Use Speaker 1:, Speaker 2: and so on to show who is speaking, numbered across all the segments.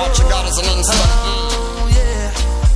Speaker 1: what you got is an instant.
Speaker 2: Oh, yeah.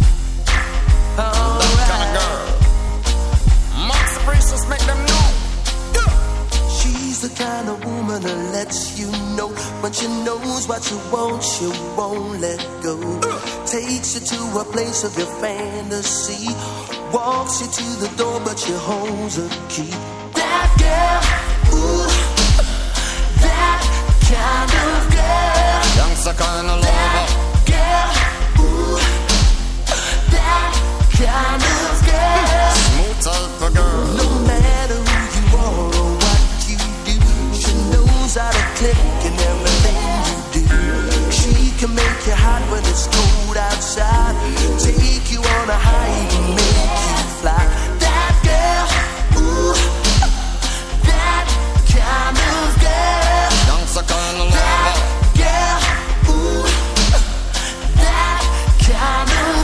Speaker 1: That kind of girl. Marks the priestess, make them know.
Speaker 2: She's the kind of woman that lets you know when she knows what you want, she won't let go. Takes you to a place of your fantasy, walks you to the door, but she holds a key. That girl, ooh, that kind of girl.
Speaker 1: Youngster kind of lover.
Speaker 2: Girl, ooh, that kind of girl.
Speaker 1: Smooth type of girl.
Speaker 2: No matter who you are or what you do, she knows how to click in everything you do. She can make you hot when it's cold outside, take you on a high, even make you fly. That girl, ooh, that kind of girl.
Speaker 1: Youngster kind of lover.
Speaker 2: Girl, ooh, that kind of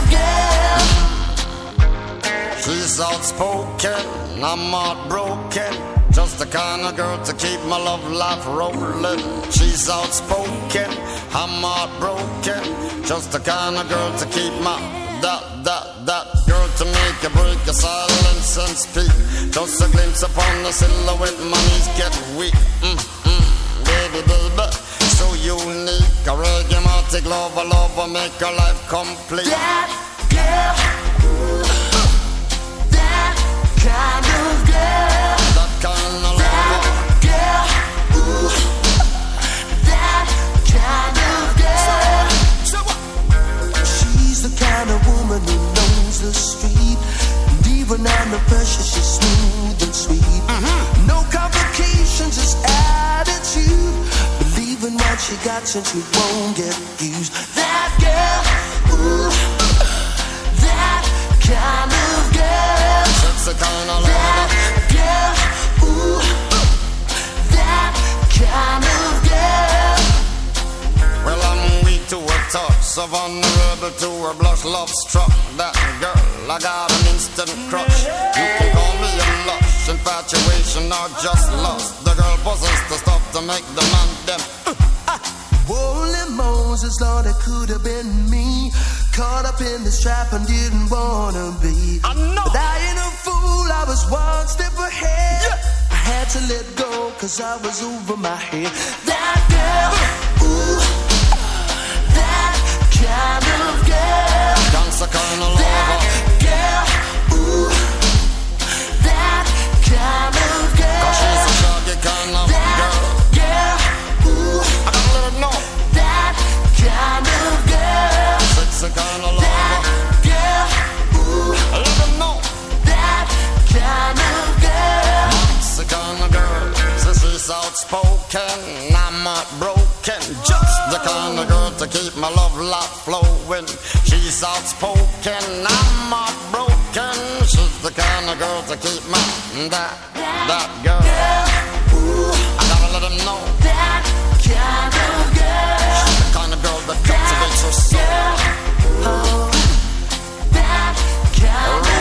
Speaker 2: girl.
Speaker 1: She's outspoken, I'm heartbroken. Just the kind of girl to keep my love life rolling. She's outspoken, I'm heartbroken. Just the kind of girl to keep my that girl to make you break your silence and speak. Just a glimpse upon the silhouette, my knees get weak. Baby, baby, so unique. A reggae-matic lover, make her life complete.
Speaker 2: That girl, that kind of girl.
Speaker 1: That kind of lover.
Speaker 2: Girl, ooh, that kind of girl. She's the kind of woman who knows the street, and even under pressure she's smooth and sweet. No complications, just attitude. Believe in what she got since she won't get used. That girl, ooh, that kind of girl.
Speaker 1: That's the kind of lover.
Speaker 2: Girl, ooh, that kind of girl.
Speaker 1: Well, I'm weak to her touch, so vulnerable to her blush, love struck. That girl, I got an instant crush. You can call me a lush, infatuation or just lust. The girl possessed the stuff to make the man them.
Speaker 2: Holy Moses, Lord, it could have been me. Caught up in this trap and didn't wanna be.
Speaker 1: I know.
Speaker 2: But I ain't a fool, I was one step ahead. Yeah. I had to let go, cause I was over my head. That girl, ooh, that kind of girl.
Speaker 1: That's the kind of lover.
Speaker 2: That girl, ooh, that kind of girl.
Speaker 1: Cause she's a shaggy kind of girl.
Speaker 2: Girl, ooh,
Speaker 1: I gotta let her know.
Speaker 2: that kind of girl.
Speaker 1: Sexy kind of lover.
Speaker 2: Girl, ooh,
Speaker 1: I let her know.
Speaker 2: that kind of girl.
Speaker 1: That's the kind of girl. So she's outspoken, I'm heartbroken. Just the kind of girl to keep my love life flowing. She's outspoken, I'm heartbroken. She's the kind of girl to keep my that girl.
Speaker 2: Ooh,
Speaker 1: I gotta let him know.
Speaker 2: that kind of girl.
Speaker 1: She's the kind of girl that cultivates her soul.
Speaker 2: Oh, that kind of